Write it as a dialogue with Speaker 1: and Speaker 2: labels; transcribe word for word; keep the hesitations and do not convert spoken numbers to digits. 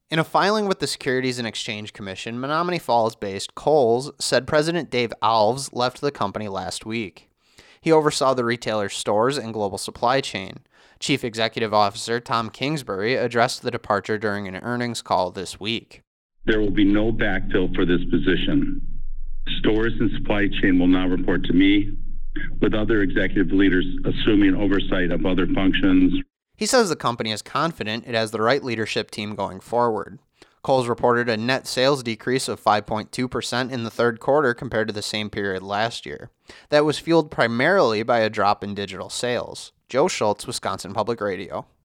Speaker 1: In a filing with the Securities and Exchange Commission, Menominee Falls-based Kohl's said President Dave Alves left the company last week. He oversaw the retailer's stores and global supply chain. Chief Executive Officer Tom Kingsbury addressed the departure during an earnings call this week.
Speaker 2: There will be no backfill for this position. Stores and supply chain will now report to me, with other executive leaders assuming oversight of other functions.
Speaker 1: He says the company is confident it has the right leadership team going forward. Kohl's reported a net sales decrease of five point two percent in the third quarter compared to the same period last year. That was fueled primarily by a drop in digital sales. Joe Schultz, Wisconsin Public Radio.